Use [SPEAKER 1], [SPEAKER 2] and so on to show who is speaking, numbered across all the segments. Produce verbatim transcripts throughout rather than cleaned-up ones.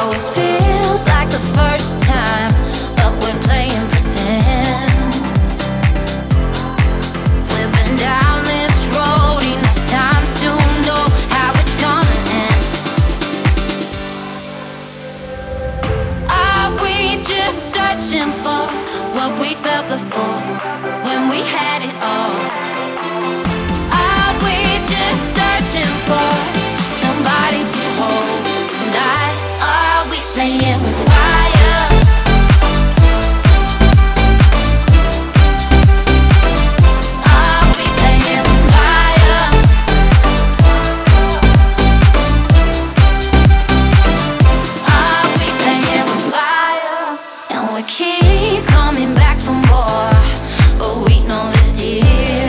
[SPEAKER 1] Always feels like the first time, but we're playing pretend. We've been down this road enough times to know how it's gonna end. Are we just searching for what we felt before, when we had it all? Are we just searching for somebody to hold tonight? Are we playing with fire? Are we playing with fire? Are we playing with fire? And we keep coming back for more, but we know the deal.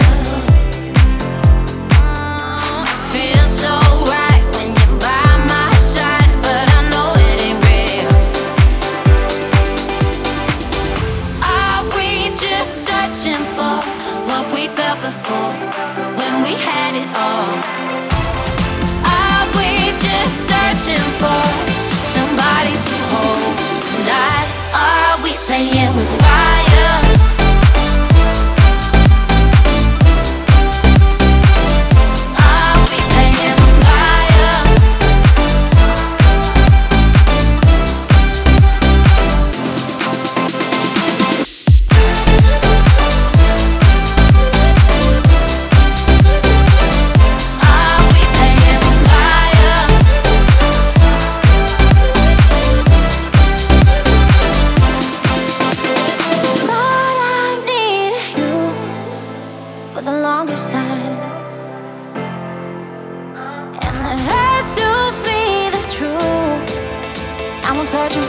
[SPEAKER 1] Feels so right when you're by my side, but I know it ain't real. Are we just searching for what we felt before, when we had it all? Are we just searching for somebody to hold tonight? Are we playing with fire? Are we playing with fire? Are we playing with fire? Thought I needed you for the longest time, and it hurts to see the truth. Now I'm searching